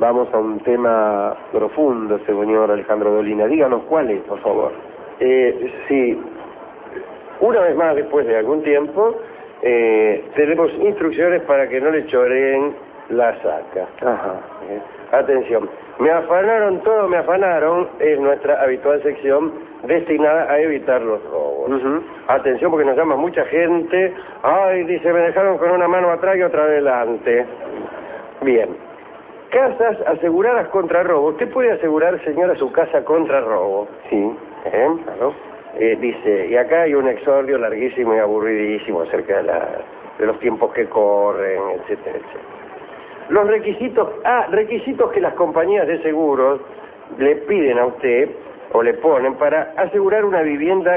vamos a un tema profundo, señor Alejandro Dolina. Díganos cuál es, por favor. Sí, una vez más, después de algún tiempo, tenemos instrucciones para que no le choreen la saca. Ajá. Atención, me afanaron todo, me afanaron, es nuestra habitual sección destinada a evitar los robos. Atención, porque nos llama mucha gente. Ay, dice, me dejaron con una mano atrás y otra adelante. Bien. Casas aseguradas contra robo. ¿Usted puede asegurar, señora, su casa contra robo? Sí. Claro. Dice, y acá hay un exordio larguísimo y aburridísimo acerca de los tiempos que corren, etcétera, etcétera. Los requisitos que las compañías de seguros le piden a usted o le ponen para asegurar una vivienda,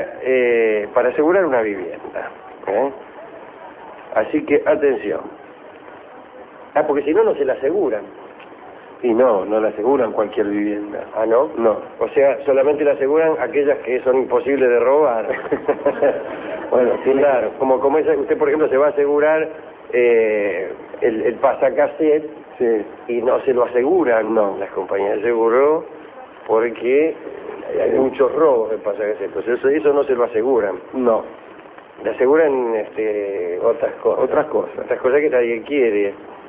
Así que atención. Porque si no, no se la aseguran. Y no la aseguran cualquier vivienda. ¿Ah, no? No. O sea, solamente la aseguran aquellas que son imposibles de robar. Bueno, claro, como esa, usted por ejemplo se va a asegurar el pasacassette, sí, y no se lo aseguran, no, las compañías de seguro, porque hay muchos robos de pasacassette, entonces eso no se lo aseguran. No. Le aseguran otras cosas que nadie quiere.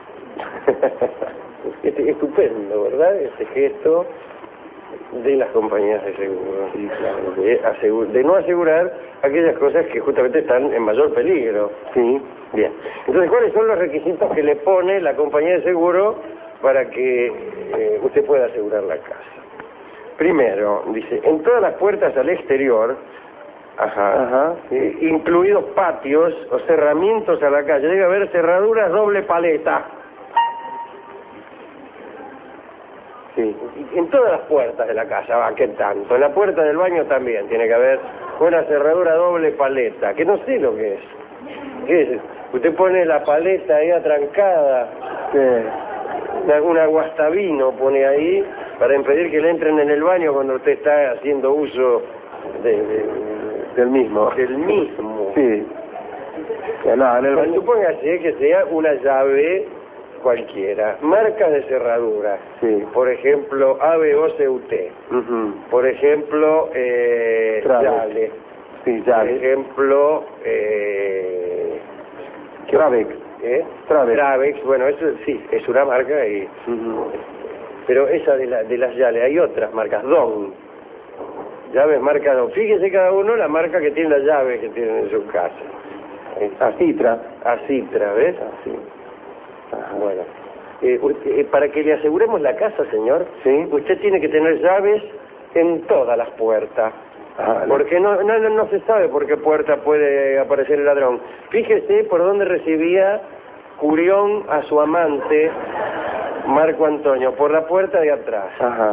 Estupendo, ¿verdad? Este gesto de las compañías de seguro, sí, claro, de no asegurar aquellas cosas que justamente están en mayor peligro. Sí. Bien. Entonces, ¿cuáles son los requisitos que le pone la compañía de seguro para que usted pueda asegurar la casa? Primero, dice, en todas las puertas al exterior, incluidos patios o cerramientos a la calle, debe haber cerraduras doble paleta. Sí, en todas las puertas de la casa, ¿qué tanto? En la puerta del baño también tiene que haber una cerradura doble paleta, que no sé lo que es. ¿Qué es? Usted pone la paleta ahí atrancada, un aguastabino pone ahí para impedir que le entren en el baño cuando usted está haciendo uso del mismo. Sí. No, supóngase que sea una llave cualquiera, marcas de cerradura, sí. Por ejemplo, ABOCUT, por ejemplo, Yale, sí, por ejemplo, Travex, bueno, eso sí, es una marca, pero esa de las Yale, hay otras marcas, Don, llaves marca Don, fíjese cada uno la marca que tiene la llave que tienen en su casa. Acitra, ¿ves? Así. Bueno, para que le aseguremos la casa, señor, ¿sí? Usted tiene que tener llaves en todas las puertas, porque no se sabe por qué puerta puede aparecer el ladrón. Fíjese por dónde recibía Curión a su amante Marco Antonio, por la puerta de atrás.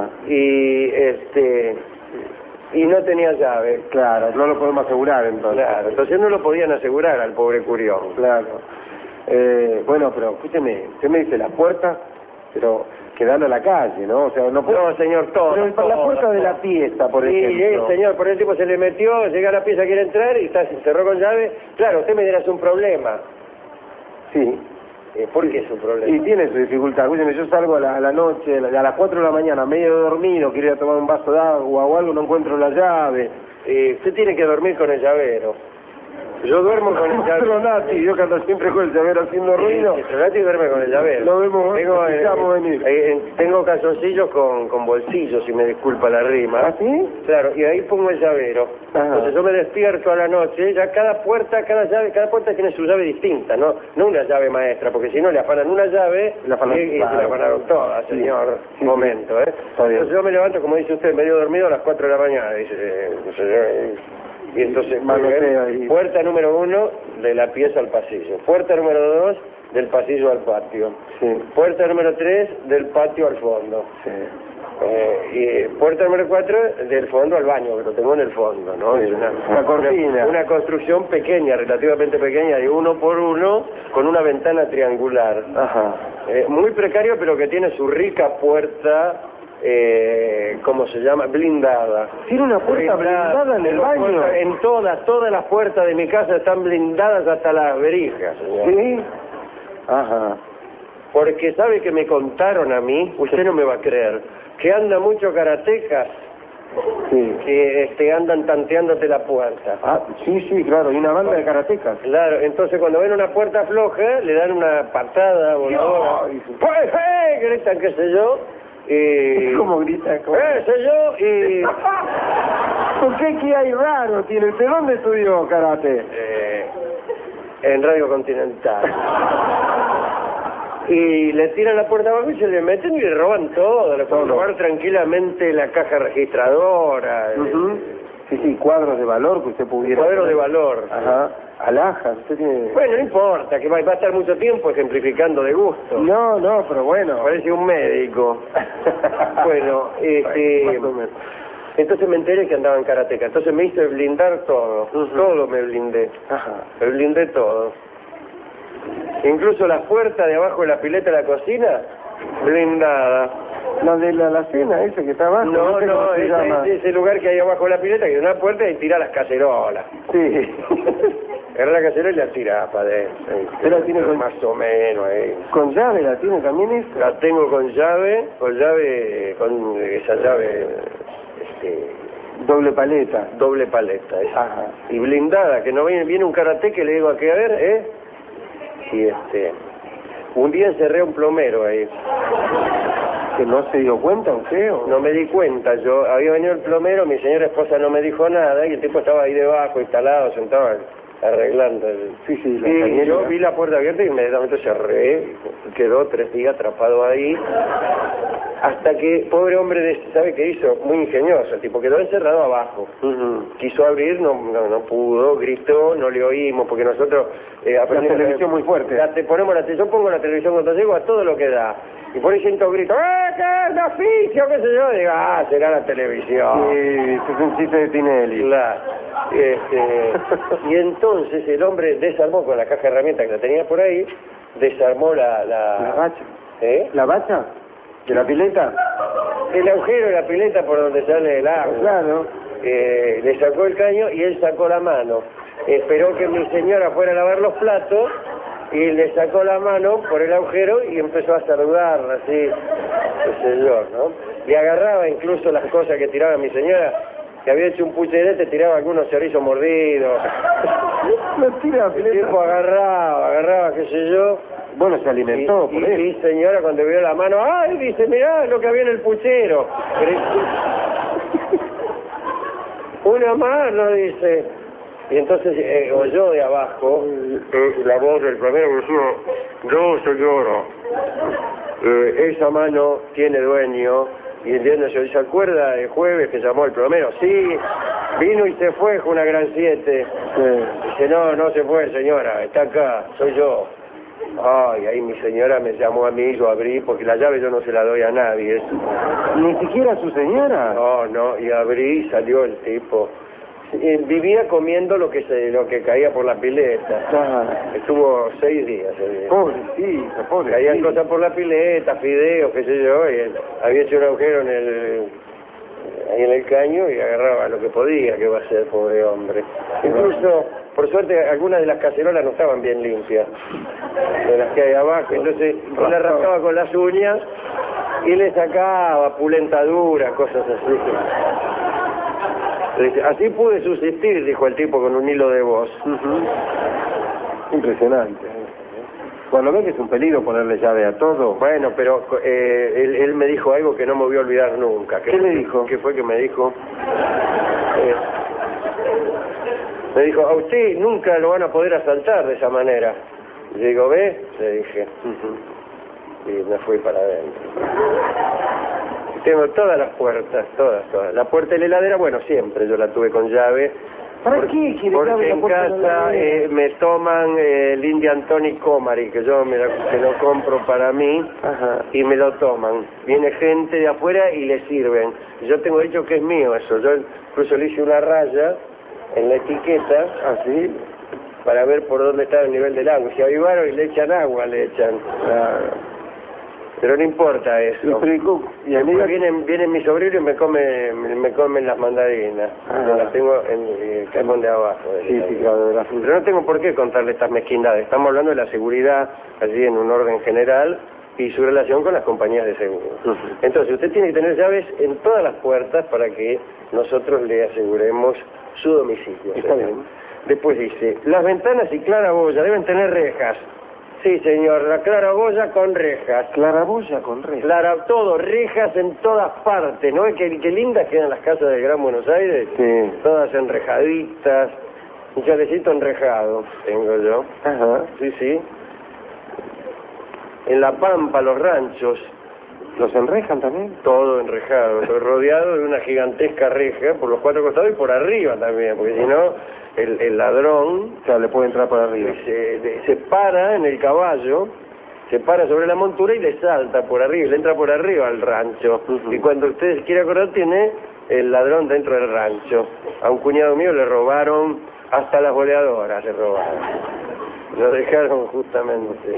Y no tenía llave. Claro, no lo podemos asegurar entonces. Claro, entonces no lo podían asegurar al pobre Curión. Claro. Bueno, pero escúcheme, usted me dice la puerta, pero quedando a la calle, ¿no? O sea, no señor, todo. Pero la puerta de la pieza, por ejemplo. Sí, señor, por el tipo se le metió, llega a la pieza, quiere entrar y se cerró con llave. Claro, usted me dirá, es un problema. Sí. ¿Por qué es un problema? Y tiene su dificultad. Escúcheme, yo salgo a la noche, a las 4 de la mañana, medio dormido, quiero ir a tomar un vaso de agua o algo, no encuentro la llave. Usted tiene que dormir con el llavero. Yo duermo con el llavero. Nati, yo que ando siempre con el llavero haciendo ruido. Nati duerme con el llavero. Lo vemos, tengo calzoncillos con bolsillos, si me disculpa la rima. ¿Ah, sí? Claro, y ahí pongo el llavero. Entonces yo me despierto a la noche, ya cada puerta tiene su llave distinta, no una llave maestra, porque si no le afanan una llave y se la afanaron todas, señor. Sí. Momento, Entonces yo me levanto, como dice usted, medio dormido a las 4 de la mañana, dice, y entonces, puerta número 1 de la pieza al pasillo, puerta número 2 del pasillo al patio, puerta número 3 del patio al fondo, y puerta número 4 del fondo al baño, que lo tengo en el fondo, ¿no? Es una cortina. Una construcción pequeña, relativamente pequeña, de 1 por 1, con una ventana triangular. Muy precario, pero que tiene su rica puerta, ¿cómo se llama? Blindada. ¿Tiene una puerta blindada en el baño? En todas las puertas de mi casa están blindadas hasta las verijas, señor. ¿Sí? Porque sabe que me contaron a mí, usted no me va a creer, que anda mucho karatecas Sí. que andan tanteándote la puerta. Ah, sí, claro, y una banda de karatecas. Claro, entonces cuando ven una puerta floja, le dan una patada voladora. ¡Pues, gritan, qué sé yo. Y... ¿Cómo grita? sé yo, y... ¿Por qué? ¿Qué hay raro? ¿De dónde estudió karate? En Radio Continental. Y le tiran la puerta abajo y se le meten y le roban todo. Le pueden robar tranquilamente la caja registradora. Sí, cuadros de valor que usted pudiera... Cuadros de valor. Ajá. Alhajas, usted tiene... Bueno, no importa, que va a estar mucho tiempo ejemplificando de gusto. No, pero bueno. Parece un médico. Bueno, entonces me enteré que andaba en karateca. Entonces me hice blindar todo. Todo me blindé. Ajá. Me blindé todo. Incluso la puerta de abajo de la pileta de la cocina, blindada. La de la alacena, esa que está abajo. No, sé cómo se llama. ese lugar que hay abajo de la pileta, que es una puerta y tira las cacerolas. Sí. Agarra la cacerola y la tira para adentro. ¿Usted la tiene con... Más o menos ahí. ¿Con llave la tiene también esa? La tengo con llave, con esa llave, Doble paleta. doble paleta. Esa. Ajá. Y blindada, que no viene un karate que le digo aquí, a ver, y un día encerré a un plomero ahí. ¿Que no se dio cuenta usted o...? No me di cuenta, yo había venido el plomero, mi señora esposa no me dijo nada y el tipo estaba ahí debajo, instalado, sentado, arreglando el... Sí, la y cañera. yo vi la puerta abierta y inmediatamente cerré, y quedó 3 días atrapado ahí, hasta que, pobre hombre, ¿sabe qué hizo? Muy ingenioso, el tipo quedó encerrado abajo. Quiso abrir, no pudo, gritó, no le oímos, porque nosotros... la televisión muy fuerte. Yo pongo la televisión cuando llego a todo lo que da. Y por ahí siento gritos, qué oficio, qué sé yo, digo, será la televisión. Sí, es un chiste de Tinelli. Claro. Y entonces el hombre desarmó con la caja de herramientas que la tenía por ahí, desarmó ¿La bacha? ¿Eh? ¿La bacha? ¿De la pileta? El agujero de la pileta por donde sale el agua. Claro. Le sacó el caño y él sacó la mano. Esperó que mi señora fuera a lavar los platos y le sacó la mano por el agujero y empezó a saludarla así, el señor, ¿no? Le agarraba incluso las cosas que tiraba mi señora, que había hecho un pucherete, tiraba algunos chorizos mordidos. No tira El tiempo agarraba, qué sé yo. Bueno, se alimentó por él. Mi señora cuando vio la mano, ¡ay! Dice, mirá lo que había en el puchero. Una mano, dice. Y entonces oyó de abajo la voz del plomero que decía, yo señora, esa mano tiene dueño. Y el viernes se acuerda el jueves que llamó el plomero, sí, vino y se fue con una gran 7. Dice, no se fue señora, está acá, soy yo. Ay, ahí mi señora me llamó a mí, yo abrí, porque la llave yo no se la doy a nadie. ¿Ni siquiera a su señora? No, y abrí y salió el tipo. Vivía comiendo lo que caía por la pileta. Estuvo 6 días. Pobrecito, pobrecito. Caían cosas por la pileta, fideos, qué sé yo, y él había hecho un agujero ahí en el caño y agarraba lo que podía, que va a ser, pobre hombre. Incluso, por suerte, algunas de las cacerolas no estaban bien limpias, de las que hay abajo, entonces yo la rascaba con las uñas y le sacaba pulentadura, cosas así. Así pude subsistir, dijo el tipo con un hilo de voz. Impresionante. Bueno, ¿ves que es un peligro ponerle llave a todo? Bueno, pero él me dijo algo que no me voy a olvidar nunca. ¿Qué le dijo? ¿Qué fue que me dijo? Me dijo, a usted nunca lo van a poder asaltar de esa manera. Y le digo, ¿ves? Le dije. Y me fui para adentro. Tengo todas las puertas, todas. La puerta de la heladera, bueno, siempre yo la tuve con llave. ¿Para qué quiere Porque llave la en puerta de la casa heladera? me toman el Indian Tonic Comary, que yo me lo compro para mí. Ajá. Y me lo toman. Viene gente de afuera y le sirven. Yo tengo dicho que es mío eso. Yo incluso le hice una raya en la etiqueta, así, para ver por dónde está el nivel del agua. Si avivaron y le echan agua, le echan. Pero no importa eso. Y a mí Vienen mis sobrinos y me comen las mandarinas. Yo las tengo en el cajón de abajo. Sí, claro, de la fruta. Pero no tengo por qué contarle estas mezquindades. Estamos hablando de la seguridad, allí en un orden general, y su relación con las compañías de seguro. Entonces, usted tiene que tener llaves en todas las puertas para que nosotros le aseguremos su domicilio. Está bien. Después dice, las ventanas y claraboya deben tener rejas. Sí, señor, la claraboya con rejas. Claraboya con rejas. Todo, rejas en todas partes, ¿no? Qué lindas quedan las casas del Gran Buenos Aires. Sí. Todas enrejaditas. Un chalecito enrejado tengo yo. Ajá. Sí, sí. En La Pampa, los ranchos, ¿Los enrejan también? todo enrejado, todo rodeado de una gigantesca reja por los cuatro costados y por arriba también, porque si no, el ladrón O sea, le puede entrar por arriba. se para en el caballo, se para sobre la montura y le salta por arriba, le entra por arriba al rancho. Y cuando usted quiere acordar, tiene el ladrón dentro del rancho. A un cuñado mío le robaron hasta las boleadoras, le robaron. Lo dejaron justamente.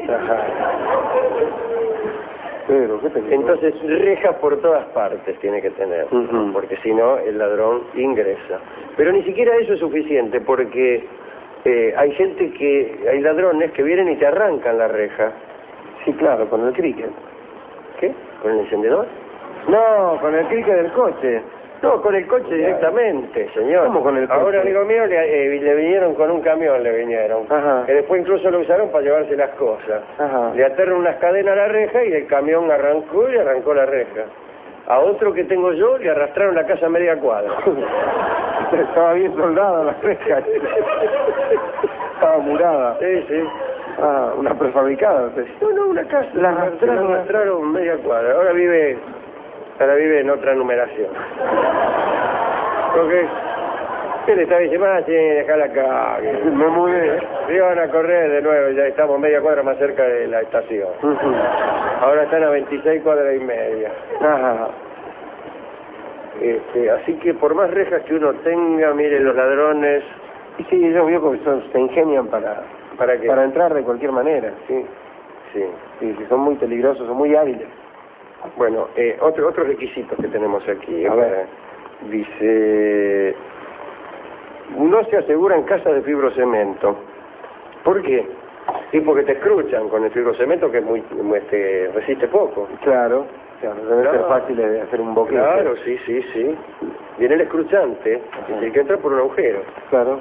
Pero, ¿qué te Entonces, rejas por todas partes tiene que tener, porque si no, el ladrón ingresa. Pero ni siquiera eso es suficiente, porque hay ladrones que vienen y te arrancan la reja. Sí, claro, con el cricket. ¿Qué? ¿Con el encendedor? No, con el cricket del coche. No, con el coche directamente, señor. ¿Cómo con el coche? A un amigo mío le vinieron con un camión, le vinieron. Ajá. Que después incluso lo usaron para llevarse las cosas. Ajá. Le ataron unas cadenas a la reja y el camión arrancó la reja. A otro que tengo yo le arrastraron la casa a media cuadra. Estaba bien soldada la reja. Estaba murada. Sí, sí. Ah, una prefabricada. No, una casa. La La arrastraron media cuadra. Ahora vive en otra numeración. Porque él estaba diciendo, dejala acá. Me mudé. Iban a correr de nuevo, ya estamos media cuadra más cerca de la estación. Ahora están a 26 cuadras y media. Ajá. Así que por más rejas que uno tenga, mire, los ladrones... Y sí, ellos vio que se ingenian ¿Para qué? para entrar de cualquier manera. Sí, sí. Sí, son muy peligrosos, son muy hábiles. Bueno, otros requisitos que tenemos aquí. A ver. Dice, no se asegura en casas de fibrocemento. ¿Por qué? Sí, porque te escruchan con el fibrocemento, que es resiste poco. Claro, debe ser fácil de hacer un boquete. Claro, sí. Viene el escruchante, y tiene que entrar por un agujero. Claro.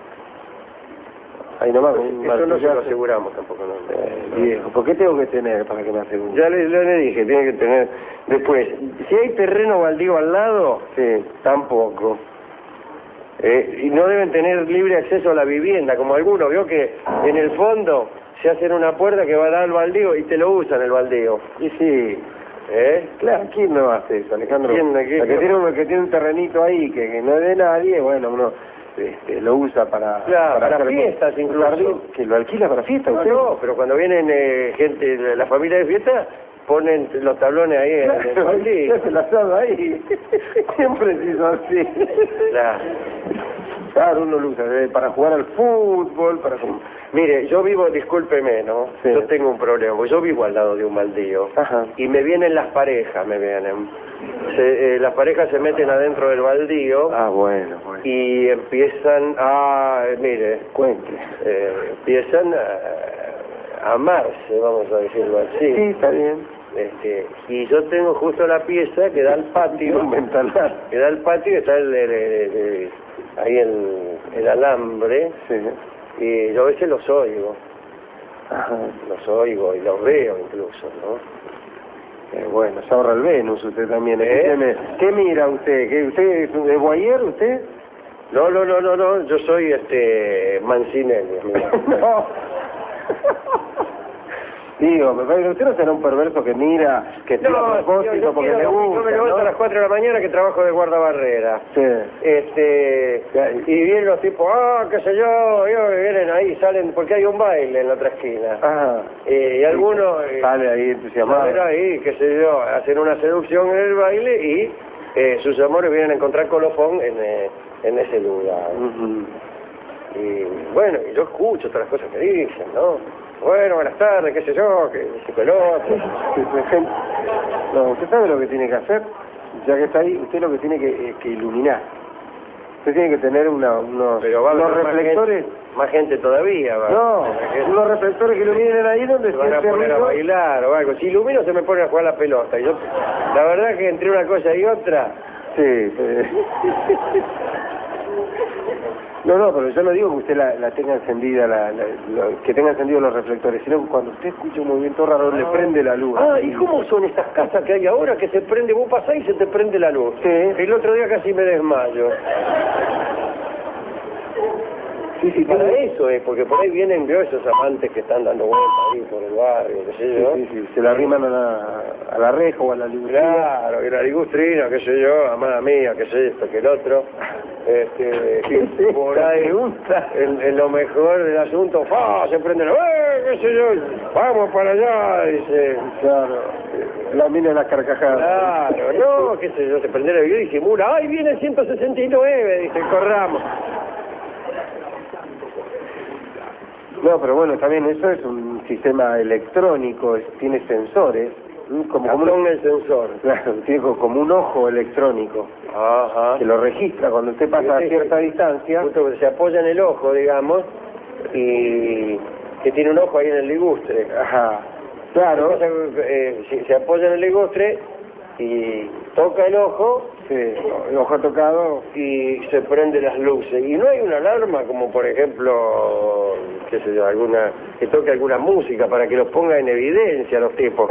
Ahí nomás. Eso no se lo aseguramos tampoco, ¿no? Viejo, ¿por qué tengo que tener para que me aseguren? Ya le dije, tiene que tener... Después, si hay terreno baldío al lado, tampoco. Y no deben tener libre acceso a la vivienda, como algunos. Vio que en el fondo se hacen una puerta que va a dar al baldío y te lo usan el baldío. Y sí. Claro, ¿quién no hace eso, Alejandro? ¿Quién? El que tiene un terrenito ahí que no es de nadie, bueno, uno lo usa para hacer fiestas incluso. ¿Que lo alquila para fiestas? No, pero cuando vienen gente de la familia de fiesta, ponen los tablones ahí en el baldío. Se las asado ahí. Siempre se hizo así. Claro, uno lo usa para jugar al fútbol, para... Mire, yo vivo, discúlpeme, ¿no? Sí. Yo tengo un problema, yo vivo al lado de un baldío. Ajá. Y me vienen las parejas, las parejas se meten adentro del baldío. Ah, bueno. Y empiezan mire, cuente. Empiezan a amarse, vamos a decirlo así. Sí, está bien. Y yo tengo justo la pieza que da al patio. Un ventanal. Que da al patio y está ahí el alambre. Sí. Y yo a veces los oigo. Ajá. Los oigo y los veo incluso, ¿no? Bueno, se ahorra el Venus usted también. ¿Qué mira usted? ¿Usted es voyeur, usted? No, yo soy Mancinelli. No. Digo, me parece que usted no será un perverso que mira, que tira a propósito porque le gusta. Yo me levanto a las 4 de la mañana que trabajo de guardabarrera. Sí. Y vienen los tipos, qué sé yo, vienen ahí, salen, porque hay un baile en la otra esquina. Ajá. Y algunos... sale ahí entusiasmado. Salen ahí, qué sé yo, hacen una seducción en el baile y sus amores vienen a encontrar colofón en ese lugar. Y bueno, yo escucho todas las cosas que dicen, ¿no? Bueno, buenas tardes, qué sé yo, que el otro. No, usted sabe lo que tiene que hacer, ya que está ahí, usted lo que tiene que iluminar. Usted tiene que tener unos reflectores. Más gente todavía, va. No, unos reflectores que iluminen ahí donde se van a poner a bailar o algo. Si ilumino se me pone a jugar la pelota. Yo, la verdad que entre una cosa y otra... Sí. No, pero yo no digo que usted la tenga encendida, que tenga encendidos los reflectores, sino que cuando usted escucha un movimiento raro le prende la luz. ¿Y cómo son estas casas que hay ahora que se prende? Vos pasás y se te prende la luz. Sí. El otro día casi me desmayo. Sí, para eso es, porque por ahí vienen esos amantes que están dando vueltas ahí por el barrio, qué sé yo. Sí, se la arriman a la reja o a la ligustrina. Claro, y la ligustrina, qué sé yo, amada mía, qué sé esto, que el otro. Por ahí, en lo mejor del asunto, se prende qué sé yo, vamos para allá, dice. Claro, la mina de las carcajadas. Claro, no, qué sé yo, se prende la video y disimula, ¡ay, viene el 169! Dice, corramos. No, pero bueno, también eso es un sistema electrónico, tiene sensores. Como el sensor. Claro, tiene como un ojo electrónico. Ajá. Que lo registra cuando usted pasa a cierta distancia. Justo que se apoya en el ojo, digamos, y que tiene un ojo ahí en el ligustre. Ajá. Claro. Se apoya en el ligustre y toca el ojo. Sí, el ojo tocado. Y se prende las luces. Y no hay una alarma como, por ejemplo, qué sé yo, que toque alguna música para que los ponga en evidencia los tipos.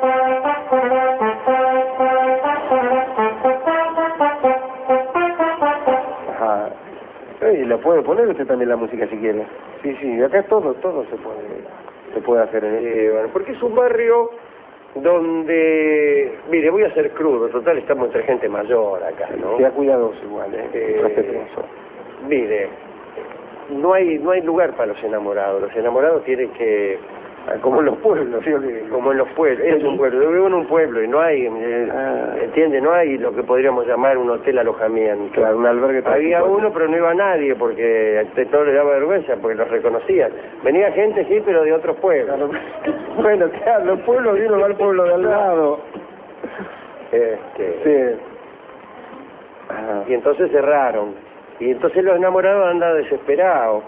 Ajá. Y lo puede poner usted también la música si quiere. Sí, acá todo se puede hacer en bueno, porque es un barrio donde, mire, voy a ser crudo, total estamos entre gente mayor acá, ¿no? Sea cuidadoso igual, respetuoso. Mire, no hay lugar para los enamorados tienen que... Como en los pueblos, ¿sí? Como en los pueblos, es un pueblo, yo vivo en un pueblo y no hay, ¿entiende? No hay lo que podríamos llamar un hotel alojamiento. Claro, un albergue. Había uno, pero no iba nadie, porque a todo le daba vergüenza, porque los reconocían. Venía gente, sí, pero de otros pueblos. Claro. Bueno, claro, los pueblos, y uno va al pueblo de al lado. Sí. Y entonces cerraron. Y entonces los enamorados andan desesperados.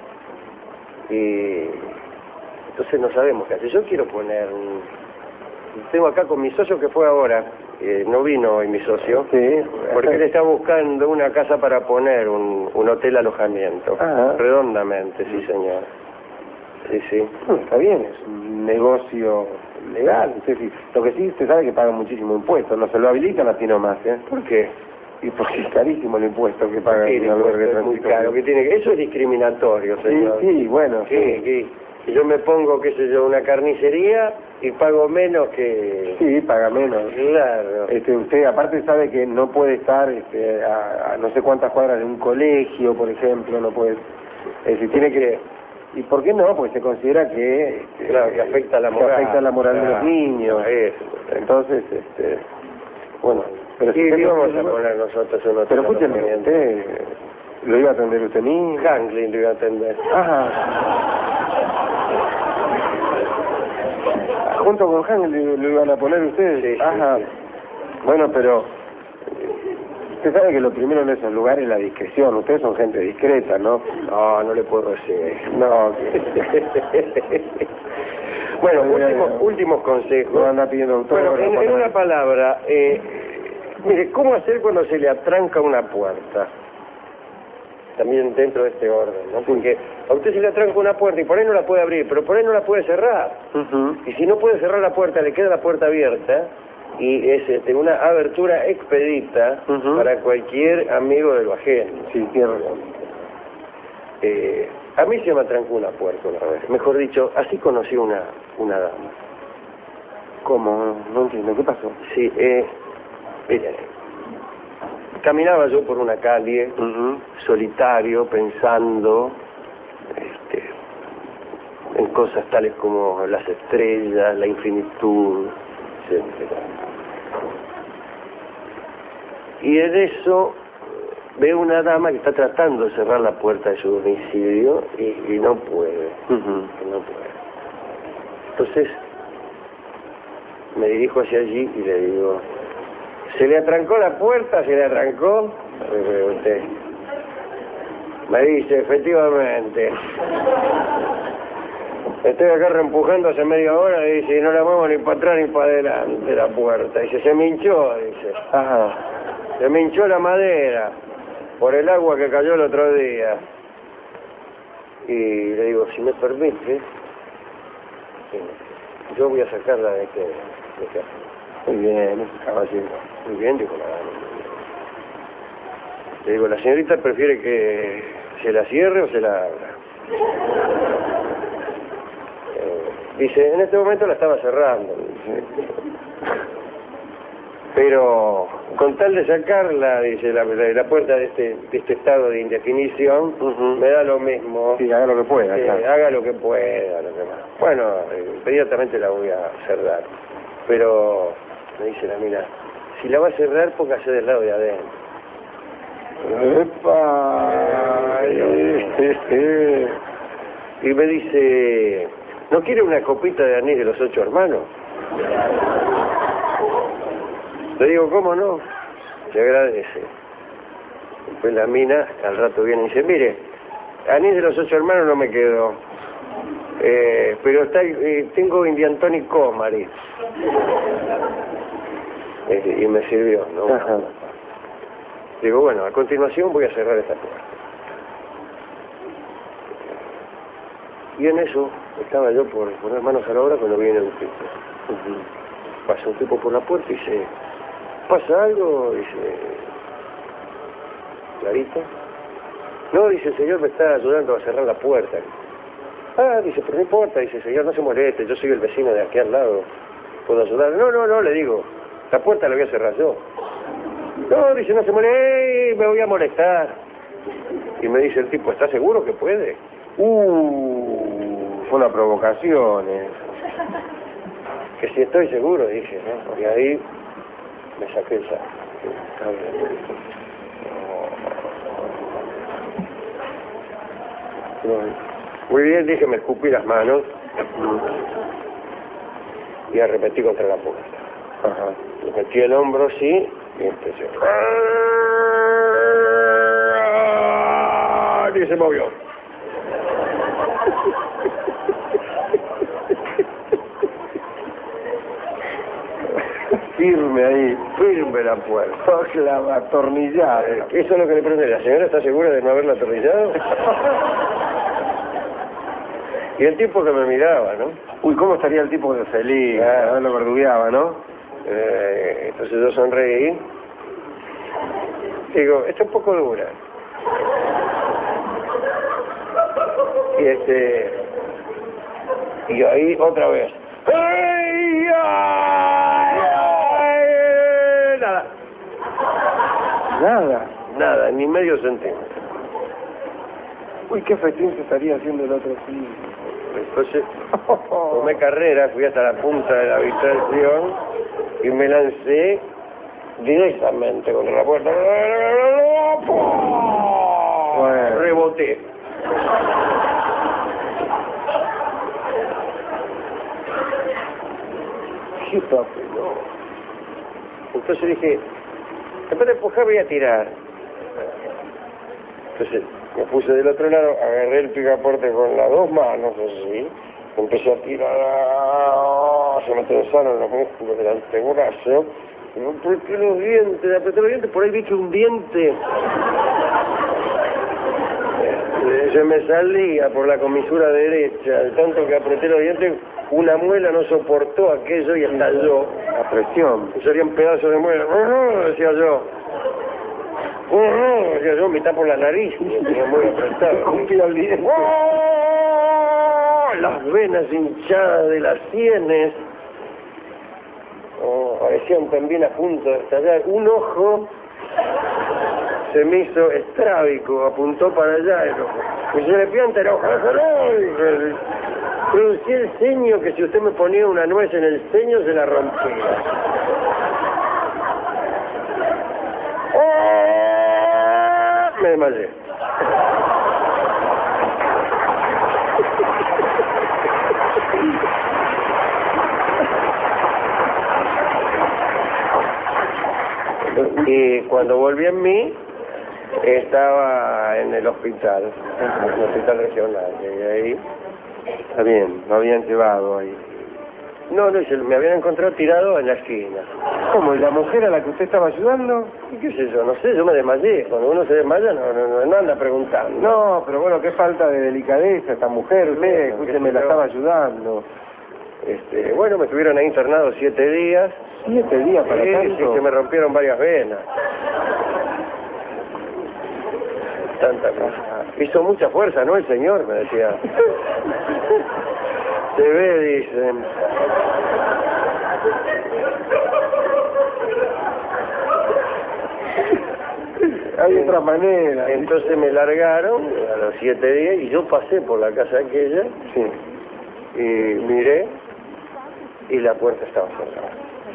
Y... entonces no sabemos qué hacer. Yo quiero poner tengo acá con mi socio que fue ahora, no vino hoy mi socio, porque él está buscando una casa para poner un hotel alojamiento. Redondamente, sí señor. Sí. Está bien, es un negocio legal. Lo que sí, usted sabe que pagan muchísimo impuesto, no se lo habilitan así nomás, ¿eh? ¿Por qué? Y porque es carísimo el impuesto que paga un albergue transitorio. Es muy caro, eso es discriminatorio, señor. Sí, bueno. Sí. Yo me pongo, qué sé yo, una carnicería y pago menos que... Sí, paga menos. Claro. Usted aparte sabe que no puede estar a no sé cuántas cuadras de un colegio, por ejemplo, no puede... Es decir, tiene que... ¿Y por qué no? Porque se considera que... claro, que afecta la moral. Que afecta la moral de los niños. Entonces, bueno... Pero si vamos a poner nosotros un hotel. Pero escúcheme, usted... ¿Lo iba a atender usted mismo? Hanglin lo iba a atender. ¿Junto con Hanglin lo iban a poner ustedes? Sí. Bueno, pero... usted sabe que lo primero en esos lugares es la discreción. Ustedes son gente discreta, ¿no? No le puedo decir. No. Bueno, últimos consejos. No anda pidiendo autógrafo. Bueno, en una palabra, mire, ¿cómo hacer cuando se le atranca una puerta? También dentro de este orden, ¿no? Porque a usted se le atranca una puerta y por ahí no la puede abrir, pero por ahí no la puede cerrar. Y si no puede cerrar la puerta, le queda la puerta abierta y es una abertura expedita para cualquier amigo de lo ajeno. Sí, cierto. A mí se me atrancó una puerta una vez. Mejor dicho, así conocí una dama. ¿Cómo? No entiendo. ¿Qué pasó? Sí, mire, caminaba yo por una calle, solitario, pensando en cosas tales como las estrellas, la infinitud, etc. Y en eso veo una dama que está tratando de cerrar la puerta de su domicilio y no puede. Entonces me dirijo hacia allí y le digo... ¿Se le atrancó la puerta? ¿Se le atrancó? Me pregunté. Me dice, efectivamente. Estoy acá reempujando hace media hora y dice, no la muevo ni para atrás ni para adelante la puerta. Dice, se me hinchó, dice. Ajá. Se me hinchó la madera por el agua que cayó el otro día. Y le digo, si me permite, yo voy a sacarla de que... Muy bien, caballero. Muy bien, dijo la dama. Le digo, ¿la señorita prefiere que se la cierre o se la abra? Dice, en este momento la estaba cerrando. Pero con tal de sacarla, dice, la puerta de este estado de indefinición, me da lo mismo. Sí, haga lo que pueda, claro. Haga lo que pueda, lo que más. Bueno, inmediatamente la voy a cerrar. Pero, me dice la mina, si la va a cerrar, póngase del lado de adentro. ¡Epa! Y me dice, ¿no quiere una copita de anís de los 8 hermanos? Le digo, ¿cómo no? Se agradece. Después la mina al rato viene y dice, mire, anís de los 8 hermanos no me quedó. Pero tengo Indiantón y Comari. Y me sirvió, ¿no? Ajá. Digo, bueno, a continuación voy a cerrar esta puerta. Y en eso estaba yo por poner manos a la obra cuando viene un tipo. Pasa un tipo por la puerta y dice, ¿pasa algo? Dice, ¿Clarita? No, dice, el señor me está ayudando a cerrar la puerta. Ah, dice, pero no importa, dice, señor, no se moleste, yo soy el vecino de aquí al lado, ¿puedo ayudar? No, le digo, la puerta la voy a cerrar yo. No, dice, no se moleste, me voy a molestar. Y me dice el tipo, ¿está seguro que puede? Fue una provocación, Que si estoy seguro, dije, ¿no? Y ahí me saqué el saco. Muy bien, dije, me escupí las manos y arrepentí contra la puerta. Ajá. Le metí el hombro así y empecé. Y se movió. Firme ahí. Firme la puerta. La atornillada. Eso es lo que le pregunté. ¿La señora está segura de no haberla atornillado? Y el tipo que me miraba, ¿no? Uy, ¿cómo estaría el tipo de feliz? Claro. Lo verdugueaba, ¿no? Entonces yo sonreí. Digo, está un poco dura. Y ahí otra vez. ¡Ay, ay, ay! Nada. Nada. Nada, ni medio centímetro. Uy, qué festín se estaría haciendo el otro sí. Entonces, tomé carrera, fui hasta la punta de la habitación y me lancé directamente contra la puerta. Bueno. Reboté. ¡Qué papelón! Entonces dije, en vez de empujar voy a tirar. Entonces me puse del otro lado, agarré el picaporte con las dos manos así, empecé a tirar, se me tensaron los músculos del antebrazo, y me apreté los dientes, por ahí vi que un diente se me salía por la comisura derecha, al tanto que apreté los dientes, una muela no soportó aquello y estalló. La presión. Y salían pedazos de muela, decía yo. Decía yo, mitad por la nariz, tenía muy apretado. Rompía el diente. Las venas hinchadas de las sienes parecían también a punto de estallar. Un ojo se me hizo estrábico, apuntó para allá el ojo. Y se le pianta el ojo. Producí el ceño que si usted me ponía una nuez en el ceño se la rompía. Me desmayé. Y cuando volví en mí, Estaba en el hospital, en el hospital regional, y ahí... Está bien, lo habían llevado ahí. No, me habían encontrado tirado en la esquina. ¿Cómo? ¿Y la mujer a la que usted estaba ayudando? ¿Y qué sé yo? No sé, yo me desmayé. Cuando uno se desmaya no anda preguntando. No, pero bueno, qué falta de delicadeza esta mujer. Usted, escúcheme, la estaba ayudando. Bueno, me estuvieron ahí internado 7 días. 7 días para tanto. Sí, se me rompieron varias venas. Tanta cosa. Hizo mucha fuerza, ¿no? El señor, me decía. Se ve, dicen. Hay otra manera. Entonces me largaron a los 7 días y yo pasé por la casa aquella. Sí. Y miré y la puerta estaba cerrada.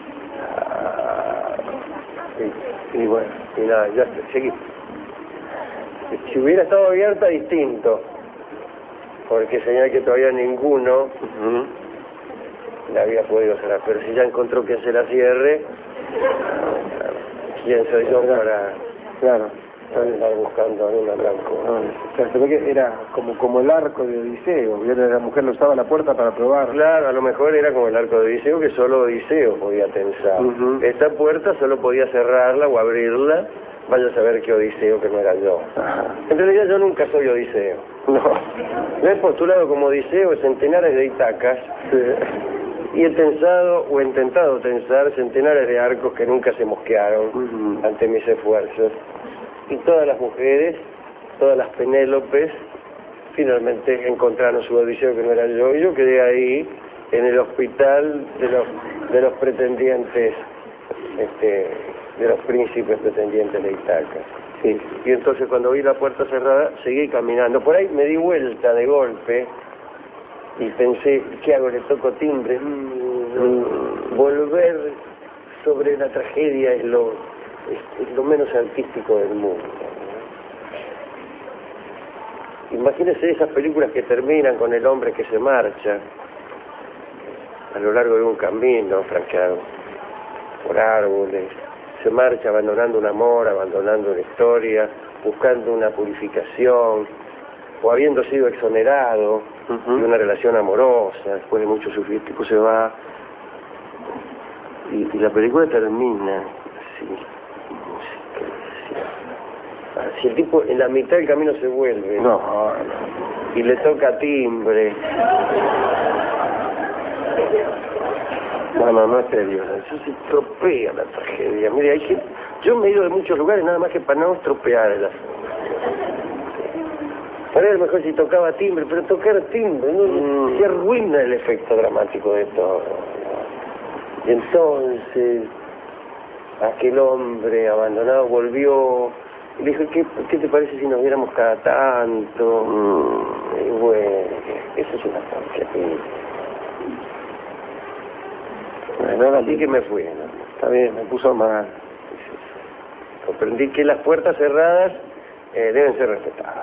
Y bueno, y nada, ya seguí. Si hubiera estado abierta, distinto, porque señal que todavía ninguno la había podido cerrar, pero si ya encontró que se la cierre, ¿quién soy yo para andar buscando a una blanco? O sea, se ve que era como el arco de Odiseo, la mujer lo usaba la puerta para probar. Claro, a lo mejor era como el arco de Odiseo, que solo Odiseo podía tensar. Esta puerta solo podía cerrarla o abrirla, vaya a saber qué Odiseo, que no era yo. En realidad yo nunca soy Odiseo. No. Me he postulado como Odiseo en centenares de Itacas, y he tensado o intentado tensar centenares de arcos que nunca se mosquearon ante mis esfuerzos. Y todas las mujeres, todas las Penélopes, finalmente encontraron su Odiseo, que no era yo, y yo quedé ahí en el hospital de los pretendientes, de los príncipes pretendientes de Ítaca. Sí. Y entonces cuando vi la puerta cerrada, seguí caminando. Por ahí me di vuelta de golpe y pensé, ¿qué hago? Le toco timbre. Volver sobre la tragedia es lo menos artístico del mundo. Imagínese esas películas que terminan con el hombre que se marcha a lo largo de un camino franqueado por árboles, se marcha abandonando un amor, abandonando una historia, buscando una purificación, o habiendo sido exonerado de una relación amorosa, después de mucho sufrir, el tipo se va y la película termina así. Si el tipo en la mitad del camino se vuelve y le toca timbre, no es serio, eso se estropea la tragedia. Mire, hay gente, yo me he ido de muchos lugares nada más que para no estropear el asunto. Para él mejor si tocaba timbre, pero tocar timbre se arruina el efecto dramático de todo. Y entonces aquel hombre abandonado volvió y le dijo, ¿qué te parece si nos viéramos cada tanto? Y bueno, eso es una porquería. Bueno, así que me fui, ¿no? Está bien, me puso mal. Comprendí que las puertas cerradas deben ser respetadas.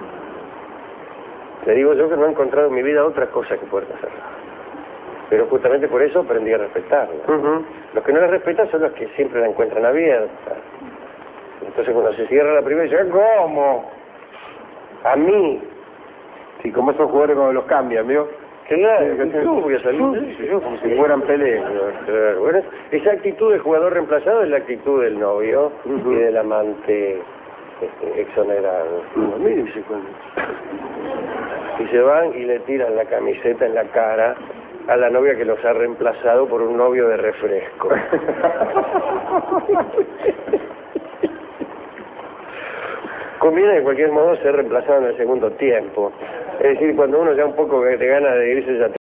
Le digo yo que no he encontrado en mi vida otra cosa que puertas cerradas. Pero justamente por eso aprendí a respetarlas. Los que no las respetan son los que siempre la encuentran abierta. Entonces cuando se cierra la primera, dicen, ¿cómo? A mí. Sí, como esos jugadores cuando los cambian, ¿vio? Claro, yo voy a salir como si fueran peleas. Claro, bueno, esa actitud del jugador reemplazado es la actitud del novio y del amante exonerado. Mírese cuando... Y se van y le tiran la camiseta en la cara a la novia que los ha reemplazado por un novio de refresco. Conviene de cualquier modo ser reemplazado en el segundo tiempo. Es decir, cuando uno ya un poco de gana de irse ya